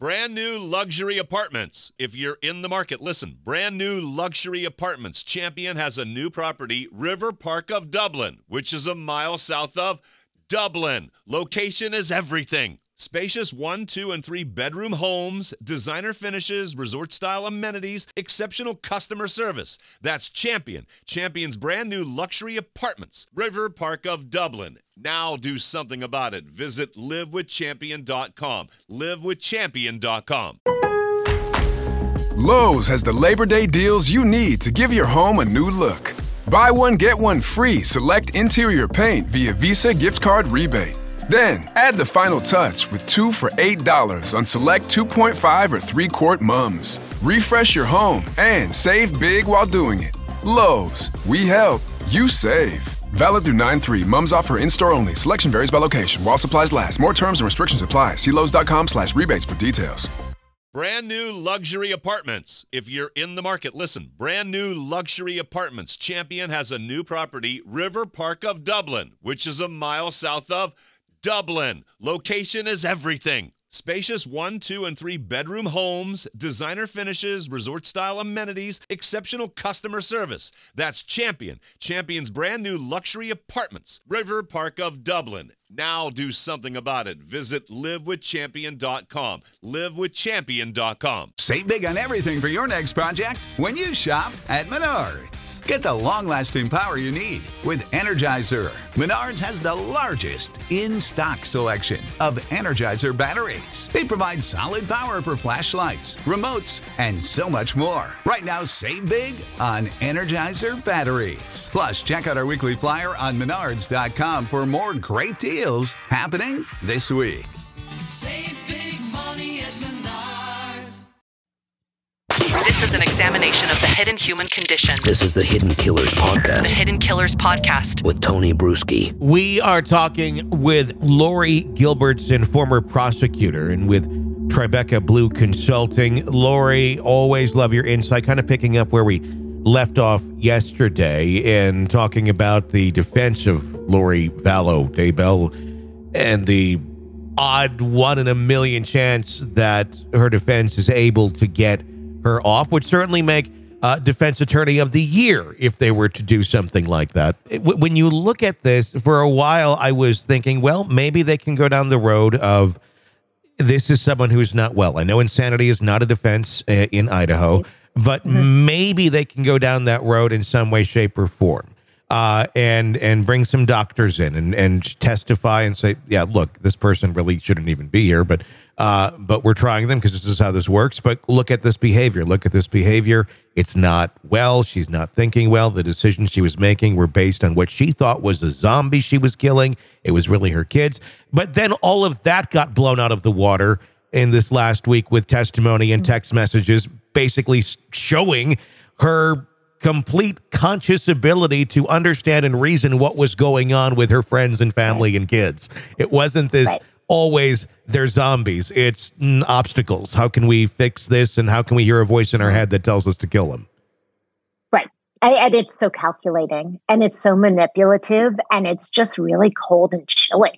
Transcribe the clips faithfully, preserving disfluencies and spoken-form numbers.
Brand new luxury apartments. If you're in the market, listen. Brand new luxury apartments. Champion has a new property, River Park of Dublin, which is a mile south of Dublin. Location is everything. Spacious one, two, and three bedroom homes, designer finishes, resort-style amenities, exceptional customer service. That's Champion. Champion's brand new luxury apartments. River Park of Dublin. Now do something about it. Visit live with champion dot com. live with champion dot com. Lowe's has the Labor Day deals you need to give your home a new look. Buy one, get one free select interior paint via Visa gift card rebate. Then, add the final touch with two for eight dollars on select two point five or three quart mums. Refresh your home and save big while doing it. Lowe's, we help, you save. Valid through nine three. Mums offer in-store only. Selection varies by location. While supplies last. More terms and restrictions apply. See Lowe's.com slash rebates for details. Brand new luxury apartments. If you're in the market, listen. Brand new luxury apartments. Champion has a new property, River Park of Dublin, which is a mile south of Dublin. Location is everything. Spacious one, two, and three bedroom homes, designer finishes, resort-style amenities, exceptional customer service. That's Champion. Champion's brand new luxury apartments. River Park of Dublin. Now do something about it. Visit live with champion dot com. live with champion dot com. Save big on everything for your next project when you shop at Menards. Get the long-lasting power you need with Energizer. Menards has the largest in-stock selection of Energizer batteries. They provide solid power for flashlights, remotes, and so much more. Right now, save big on Energizer batteries. Plus, check out our weekly flyer on menards dot com for more great deals happening this week. Save big money at Menards. This is an examination of the hidden human condition. This is the Hidden Killers Podcast. The Hidden Killers Podcast. With Tony Bruschi. We are talking with Lori Gilbertson, former prosecutor, and with Tribeca Blue Consulting. Lori, always love your insight, kind of picking up where we left off yesterday and talking about the defense of Lori Vallow Daybell and the odd one in a million chance that her defense is able to get her off, would certainly make uh, defense attorney of the year if they were to do something like that. When you look at this, for a while I was thinking, well, maybe they can go down the road of this is someone who's not well. I know insanity is not a defense uh, in Idaho, but mm-hmm. maybe they can go down that road in some way, shape, or form. Uh, and and bring some doctors in and, and testify and say, yeah, look, this person really shouldn't even be here, but uh, but we're trying them because this is how this works. But look at this behavior. Look at this behavior. It's not well. She's not thinking well. The decisions she was making were based on what she thought was a zombie she was killing. It was really her kids. But then all of that got blown out of the water in this last week with testimony and text messages basically showing her complete conscious ability to understand and reason what was going on with her friends and family right. and kids. It wasn't this right. always they're zombies. It's mm, obstacles. How can we fix this? And how can we hear a voice in our head that tells us to kill them? Right. I, and it's so calculating and it's so manipulative and it's just really cold and chilling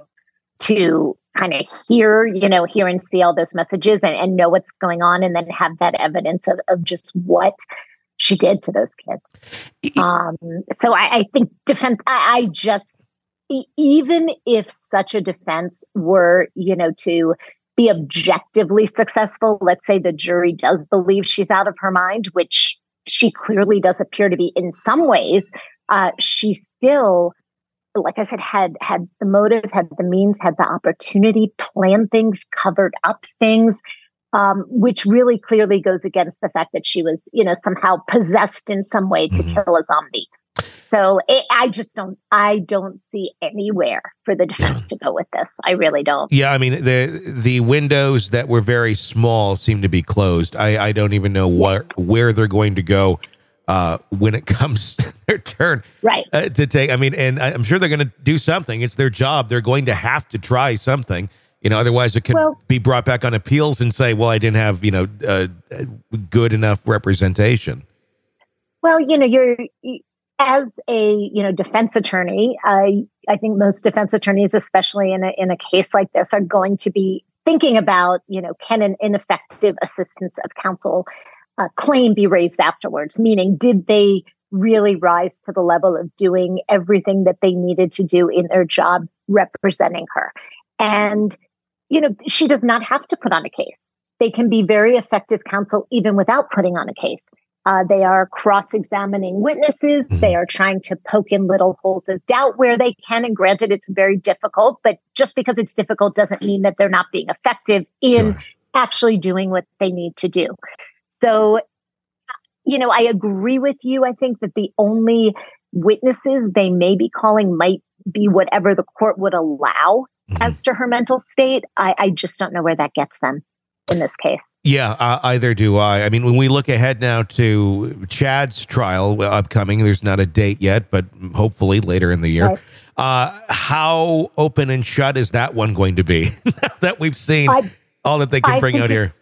to kind of hear, you know, hear and see all those messages and, and know what's going on and then have that evidence of, of just what she did to those kids. Um, so I, I think defense, I, I just, e- even if such a defense were, you know, to be objectively successful, let's say the jury does believe she's out of her mind, which she clearly does appear to be in some ways, uh, she still, like I said, had, had the motive, had the means, had the opportunity, planned things, covered up things. Um, which really clearly goes against the fact that she was, you know, somehow possessed in some way to mm-hmm. kill a zombie. So it, I just don't, I don't see anywhere for the defense to go with this. I really don't. Yeah, I mean, the the windows that were very small seem to be closed. I, I don't even know where yes. where they're going to go uh, when it comes to their turn. Right. Uh, to take, I mean, and I'm sure they're going to do something. It's their job. They're going to have to try something. You know, otherwise it could well, be brought back on appeals and say, well, I didn't have, you know, uh, good enough representation. Well, you know, you're as a, you know, defense attorney, I I think most defense attorneys, especially in a, in a case like this, are going to be thinking about, you know, can an ineffective assistance of counsel uh, claim be raised afterwards? Meaning, did they really rise to the level of doing everything that they needed to do in their job representing her? And, you know, she does not have to put on a case. They can be very effective counsel even without putting on a case. Uh, they are cross-examining witnesses. They are trying to poke in little holes of doubt where they can. And granted, it's very difficult, but just because it's difficult doesn't mean that they're not being effective in Sure. actually doing what they need to do. So, you know, I agree with you. I think that the only witnesses they may be calling might be whatever the court would allow Mhm. as to her mental state. I, I just don't know where that gets them in this case. Yeah, uh, either do I. I mean, when we look ahead now to Chad's trial uh, upcoming, there's not a date yet, but hopefully later in the year. Right. Uh, how open and shut is that one going to be? Now that we've seen I- all that they can I bring think out it- here.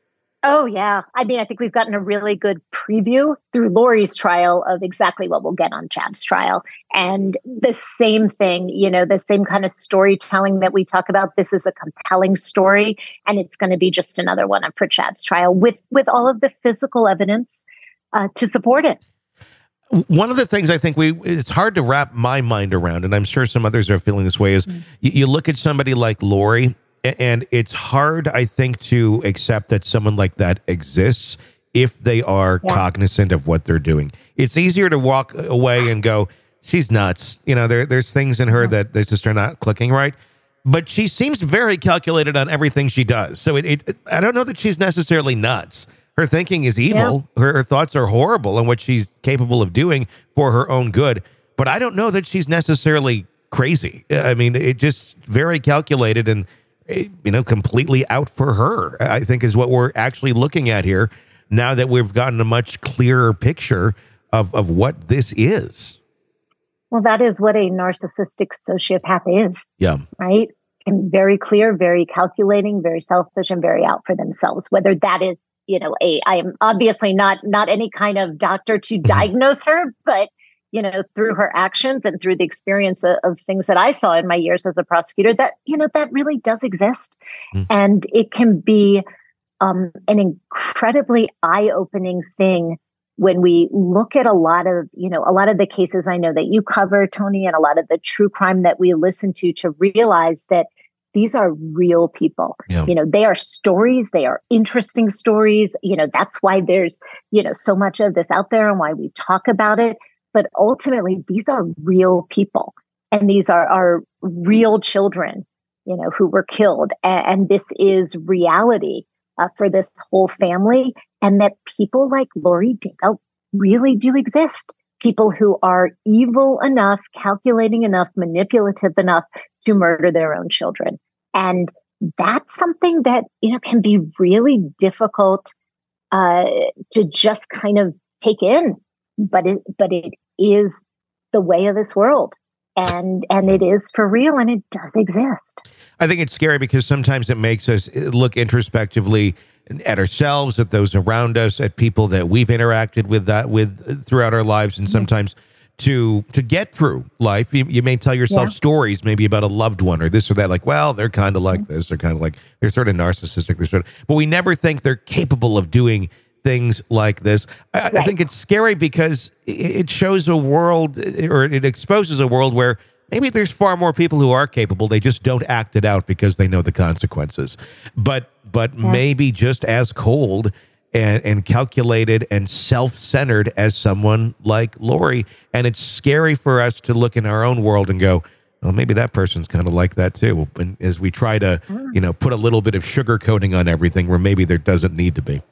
Oh, yeah. I mean, I think we've gotten a really good preview through Lori's trial of exactly what we'll get on Chad's trial. And the same thing, you know, the same kind of storytelling that we talk about. This is a compelling story, and it's going to be just another one for Chad's trial with, with all of the physical evidence uh, to support it. One of the things I think we it's hard to wrap my mind around, and I'm sure some others are feeling this way, is Mm. you, you look at somebody like Lori, a- and it's hard, I think, to accept that someone like that exists if they are Yeah. cognizant of what they're doing. It's easier to walk away and go, she's nuts. You know, there there's things in her that, that just are not clicking right. But she seems very calculated on everything she does. So it, it I don't know that she's necessarily nuts. Her thinking is evil. Her, her thoughts are horrible and what she's capable of doing for her own good. But I don't know that she's necessarily crazy. I mean, it just very calculated and, eh, you know, completely out for her, I think is what we're actually looking at here now that we've gotten a much clearer picture of, of what this is. Well, that is what a narcissistic sociopath is, Yeah. right? And very clear, very calculating, very selfish, and very out for themselves. Whether that is, you know, a I am obviously not not any kind of doctor to diagnose her, but you know, through her actions and through the experience of, of things that I saw in my years as a prosecutor, that you know that really does exist, Mm. and it can be um, an incredibly eye-opening thing when we look at a lot of, you know, a lot of the cases I know that you cover, Tony, and a lot of the true crime that we listen to, to realize that these are real people. Yeah. You know, they are stories. They are interesting stories. You know, that's why there's, you know, so much of this out there and why we talk about it. But ultimately, these are real people. And these are, are real children, you know, who were killed. And, and this is reality uh, for this whole family. And that people like Lori Dingle really do exist. People who are evil enough, calculating enough, manipulative enough to murder their own children. And that's something that, you know, can be really difficult uh, to just kind of take in. But it, but it is the way of this world. And and it is for real, and it does exist. I think it's scary because sometimes it makes us look introspectively at ourselves, at those around us, at people that we've interacted with that with throughout our lives, and sometimes to to get through life, you, you may tell yourself Yeah. stories maybe about a loved one or this or that. Like, well, they're kind of like this. They're kind of like they're sort of narcissistic. They're sort of, but we never think they're capable of doing things like this. I, I Right. think it's scary because it it shows a world, or it exposes a world where maybe there's far more people who are capable. They just don't act it out because they know the consequences. But but maybe just as cold and, and calculated and self-centered as someone like Lori. And it's scary for us to look in our own world and go, well, maybe that person's kind of like that too. And as we try to, you know, put a little bit of sugar coating on everything where maybe there doesn't need to be.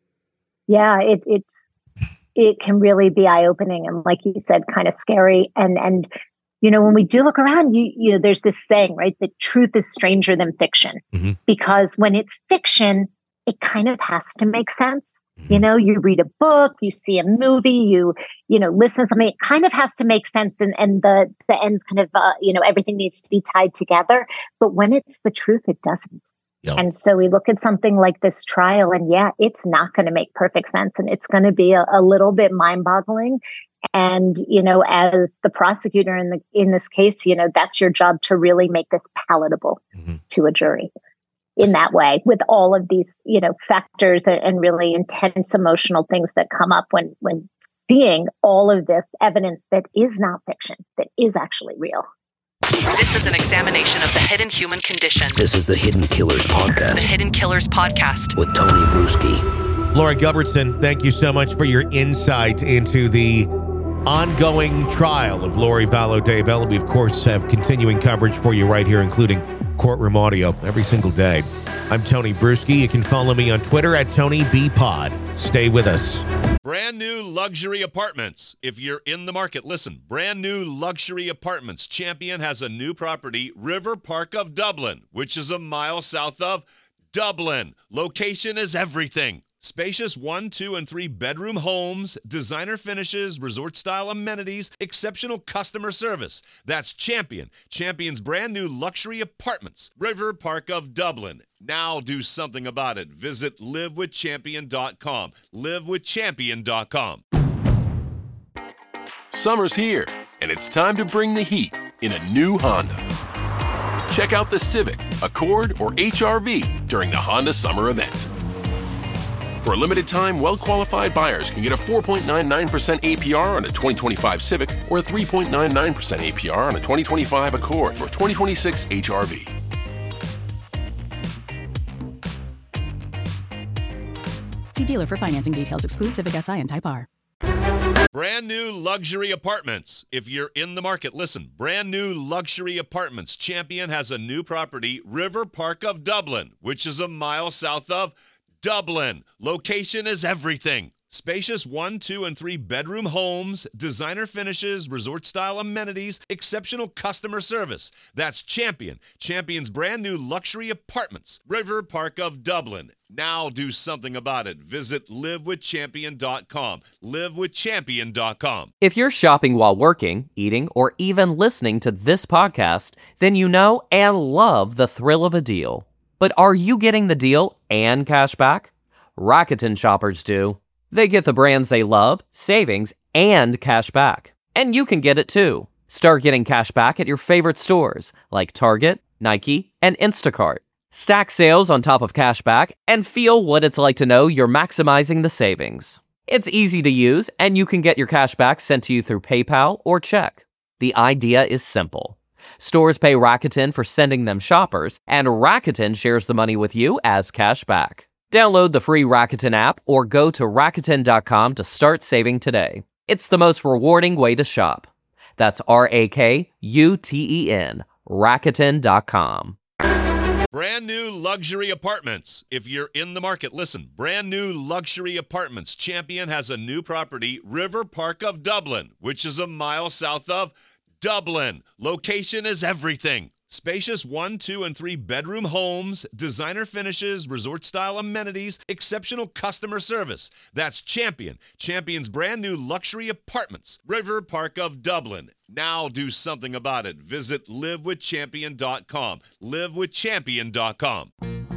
Yeah, it, it's it can really be eye-opening and, like you said, kind of scary. And and you know, when we do look around, you you know, there's this saying, right, that truth is stranger than fiction, Mhm. because when it's fiction, it kind of has to make sense. Mm-hmm. You know, you read a book, you see a movie, you you know, listen to something. It kind of has to make sense, and and the the ends kind of uh, you know, everything needs to be tied together. But when it's the truth, it doesn't. Yeah. And so we look at something like this trial, and yeah, it's not going to make perfect sense, and it's going to be a, a little bit mind-boggling. And you know, as the prosecutor in the in this case, you know, that's your job, to really make this palatable Mhm. to a jury. in that way, with all of these, you know, factors and, and really intense emotional things that come up when when seeing all of this evidence that is not fiction, that is actually real. This is an examination of the hidden human condition. This is the Hidden Killers The Podcast Hidden Killers Podcast. with Tony Bruschi. Lori Gilbertson, thank you so much for your insight into the ongoing trial of Lori Vallow Daybell. We, of course, have continuing coverage for you right here, including courtroom audio every single day. I'm Tony Bruschi. You can follow me on Twitter at Tony B Pod. Stay with us. Brand new luxury apartments. If you're in the market, listen. Brand new luxury apartments. Champion has a new property, River Park of Dublin, which is a mile south of Dublin. Location is everything. Spacious one, two, and three bedroom homes, designer finishes, resort-style amenities, exceptional customer service. That's Champion. Champion's brand new luxury apartments, River Park of Dublin. Now do something about it. Visit live with champion dot com. live with champion dot com. Summer's here, and it's time to bring the heat in a new Honda. Check out the Civic, Accord, or H R V during the Honda Summer Event. For a limited time, well-qualified buyers can get a four point nine nine percent A P R on a twenty twenty-five Civic or a three point nine nine percent A P R on a twenty twenty-five Accord or twenty twenty-six H R V. See dealer for financing details. Exclude Civic S I and Type R. Brand new luxury apartments. If you're in the market, listen. Brand new luxury apartments. Champion has a new property, River Park of Dublin, which is a mile south of Dublin. Location is everything. Spacious one, two, and three bedroom homes, designer finishes, resort-style amenities, exceptional customer service. That's Champion. Champion's brand new luxury apartments, River Park of Dublin. Now do something about it. Visit live with champion dot com. live with champion dot com. If you're shopping while working, eating, or even listening to this podcast, then you know and love the thrill of a deal. But are you getting the deal and cash back? Rakuten shoppers do. They get the brands they love, savings, and cash back. And you can get it too. Start getting cash back at your favorite stores like Target, Nike, and Instacart. Stack sales on top of cash back and feel what it's like to know you're maximizing the savings. It's easy to use, and you can get your cash back sent to you through PayPal or check. The idea is simple. Stores pay Rakuten for sending them shoppers, and Rakuten shares the money with you as cash back. Download the free Rakuten app or go to Rakuten dot com to start saving today. It's the most rewarding way to shop. That's R A K U T E N, Rakuten dot com. Brand new luxury apartments. If you're in the market, listen. Brand new luxury apartments. Champion has a new property, River Park of Dublin, which is a mile south of Dublin. Location is everything. Spacious one, two, and three bedroom homes, designer finishes, resort-style amenities, exceptional customer service. That's Champion. Champion's brand new luxury apartments, River Park of Dublin. Now do something about it. Visit live with champion dot com. live with champion dot com.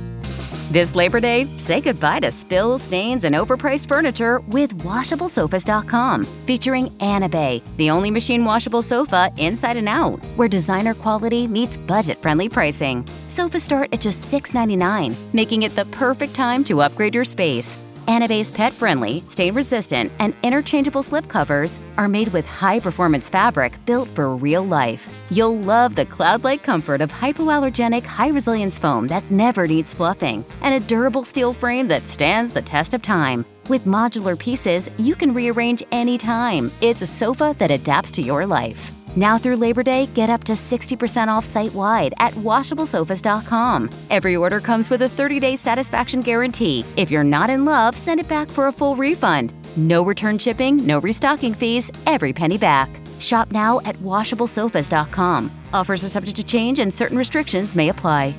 This Labor Day, say goodbye to spills, stains, and overpriced furniture with washable sofas dot com, featuring Anabay, the only machine washable sofa inside and out, where designer quality meets budget-friendly pricing. Sofas start at just six ninety-nine, making it the perfect time to upgrade your space. Anabay's pet-friendly, stain-resistant, and interchangeable slipcovers are made with high-performance fabric built for real life. You'll love the cloud-like comfort of hypoallergenic, high-resilience foam that never needs fluffing, and a durable steel frame that stands the test of time. With modular pieces, you can rearrange anytime. It's a sofa that adapts to your life. Now through Labor Day, get up to sixty percent off site-wide at washable sofas dot com. Every order comes with a thirty-day satisfaction guarantee. If you're not in love, send it back for a full refund. No return shipping, no restocking fees, every penny back. Shop now at washable sofas dot com. Offers are subject to change and certain restrictions may apply.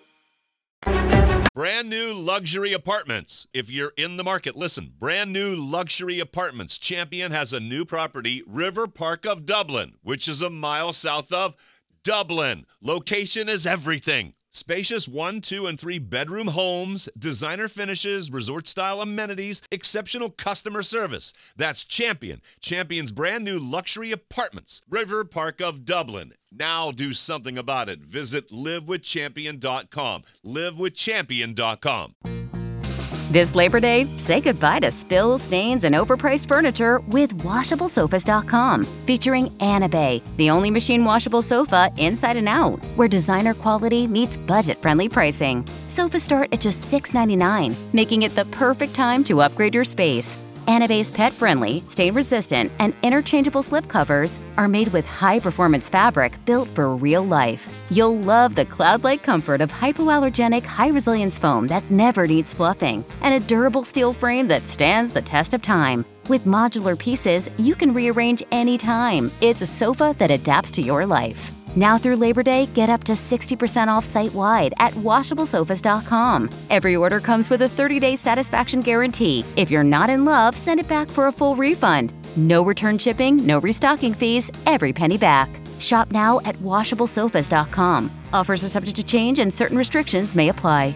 Brand new luxury apartments. If you're in the market, listen. Brand new luxury apartments. Champion has a new property, River Park of Dublin, which is a mile south of Dublin. Location is everything. Spacious one, two, and three bedroom homes, designer finishes, resort-style amenities, exceptional customer service. That's Champion. Champion's brand new luxury apartments. River Park of Dublin. Now do something about it. Visit live with champion dot com. live with champion dot com. This Labor Day, say goodbye to spills, stains, and overpriced furniture with washable sofas dot com, featuring Anabay, the only machine washable sofa inside and out, where designer quality meets budget-friendly pricing. Sofas start at just six ninety-nine, making it the perfect time to upgrade your space. Anabay's pet-friendly, stain-resistant, and interchangeable slip covers are made with high-performance fabric built for real life. You'll love the cloud-like comfort of hypoallergenic, high-resilience foam that never needs fluffing, and a durable steel frame that stands the test of time. With modular pieces, you can rearrange anytime. It's a sofa that adapts to your life. Now through Labor Day, get up to sixty percent off site-wide at washable sofas dot com. Every order comes with a thirty-day satisfaction guarantee. If you're not in love, send it back for a full refund. No return shipping, no restocking fees, every penny back. Shop now at washable sofas dot com. Offers are subject to change and certain restrictions may apply.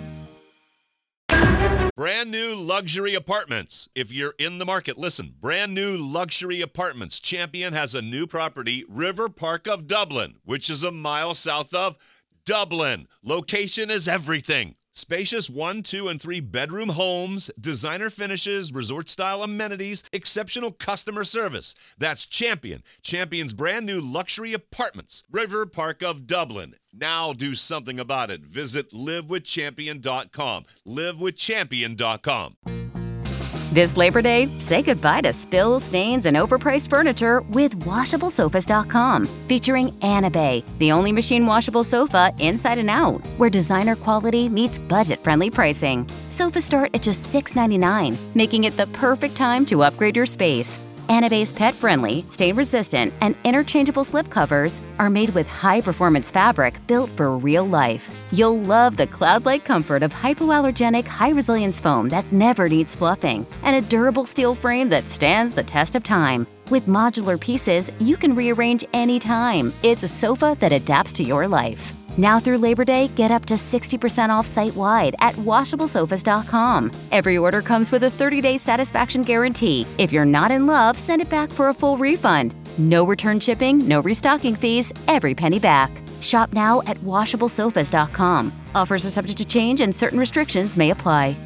Brand new luxury apartments. If you're in the market, listen. Brand new luxury apartments. Champion has a new property, River Park of Dublin, which is a mile south of Dublin. Location is everything. Spacious one, two, and three bedroom homes, designer finishes, resort-style amenities, exceptional customer service. That's Champion. Champion's brand new luxury apartments. River Park of Dublin. Now do something about it. Visit live with champion dot com. live with champion dot com. This Labor Day, say goodbye to spills, stains, and overpriced furniture with washable sofas dot com, featuring Anabay, the only machine washable sofa inside and out, where designer quality meets budget-friendly pricing. Sofas start at just six ninety-nine, making it the perfect time to upgrade your space. Anabay's pet-friendly, stain-resistant, and interchangeable slip covers are made with high-performance fabric built for real life. You'll love the cloud-like comfort of hypoallergenic, high-resilience foam that never needs fluffing, and a durable steel frame that stands the test of time. With modular pieces, you can rearrange anytime. It's a sofa that adapts to your life. Now through Labor Day, get up to sixty percent off site-wide at washable sofas dot com. Every order comes with a thirty-day satisfaction guarantee. If you're not in love, send it back for a full refund. No return shipping, no restocking fees, every penny back. Shop now at washable sofas dot com. Offers are subject to change and certain restrictions may apply.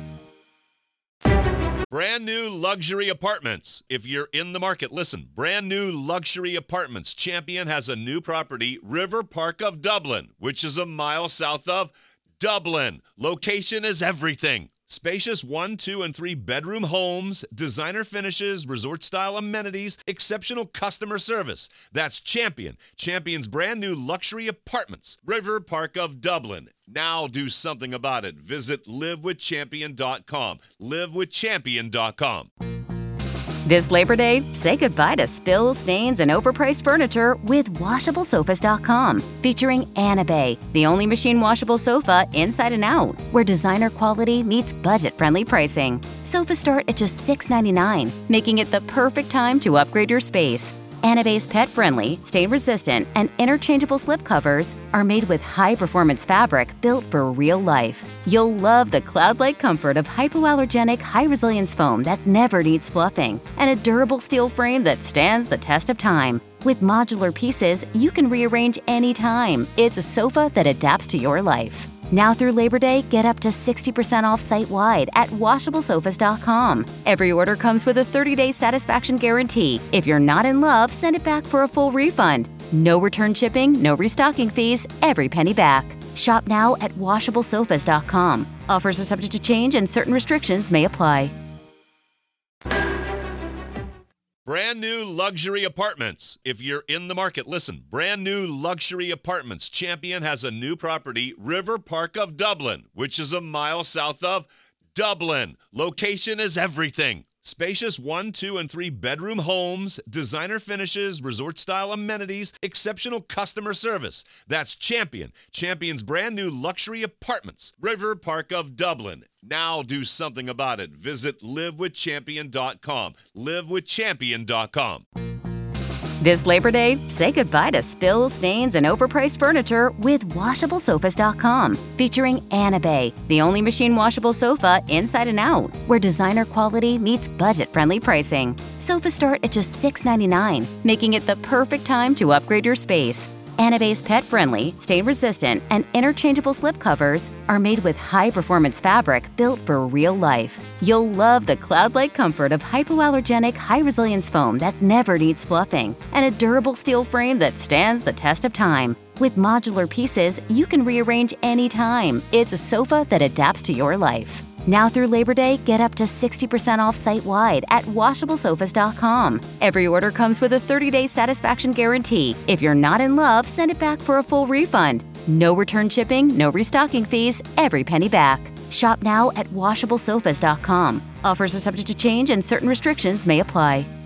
Brand new luxury apartments. If you're in the market, listen. Brand new luxury apartments. Champion has a new property, River Park of Dublin, which is a mile south of Dublin. Location is everything. Spacious one, two, and three bedroom homes, designer finishes, resort-style amenities, exceptional customer service. That's Champion. Champion's brand new luxury apartments. River Park of Dublin. Now do something about it. Visit live with champion dot com. live with champion dot com. This Labor Day, say goodbye to spills, stains, and overpriced furniture with washable sofas dot com, featuring Anabay, the only machine washable sofa inside and out, where designer quality meets budget-friendly pricing. Sofas start at just six ninety-nine, making it the perfect time to upgrade your space. Anabay's pet-friendly, stain-resistant, and interchangeable slip covers are made with high-performance fabric built for real life. You'll love the cloud-like comfort of hypoallergenic, high-resilience foam that never needs fluffing, and a durable steel frame that stands the test of time. With modular pieces, you can rearrange anytime. It's a sofa that adapts to your life. Now through Labor Day, get up to sixty percent off site-wide at washable sofas dot com. Every order comes with a thirty-day satisfaction guarantee. If you're not in love, send it back for a full refund. No return shipping, no restocking fees, every penny back. Shop now at washable sofas dot com. Offers are subject to change and certain restrictions may apply. Brand new luxury apartments. If you're in the market, listen. Brand new luxury apartments. Champion has a new property, River Park of Dublin, which is a mile south of Dublin. Location is everything. Spacious one, two, and three bedroom homes, designer finishes, resort-style amenities, exceptional customer service. That's Champion. Champion's brand new luxury apartments. River Park of Dublin. Now do something about it. Visit live with champion dot com. live with champion dot com. This Labor Day, say goodbye to spills, stains, and overpriced furniture with washable sofas dot com, featuring Anabay, the only machine washable sofa inside and out, where designer quality meets budget-friendly pricing. Sofas start at just six ninety-nine, making it the perfect time to upgrade your space. Anabay's pet-friendly, stain-resistant, and interchangeable slip covers are made with high-performance fabric built for real life. You'll love the cloud-like comfort of hypoallergenic, high-resilience foam that never needs fluffing, and a durable steel frame that stands the test of time. With modular pieces, you can rearrange anytime. It's a sofa that adapts to your life. Now through Labor Day, get up to sixty percent off site-wide at washable sofas dot com. Every order comes with a thirty-day satisfaction guarantee. If you're not in love, send it back for a full refund. No return shipping, no restocking fees, every penny back. Shop now at washable sofas dot com. Offers are subject to change and certain restrictions may apply.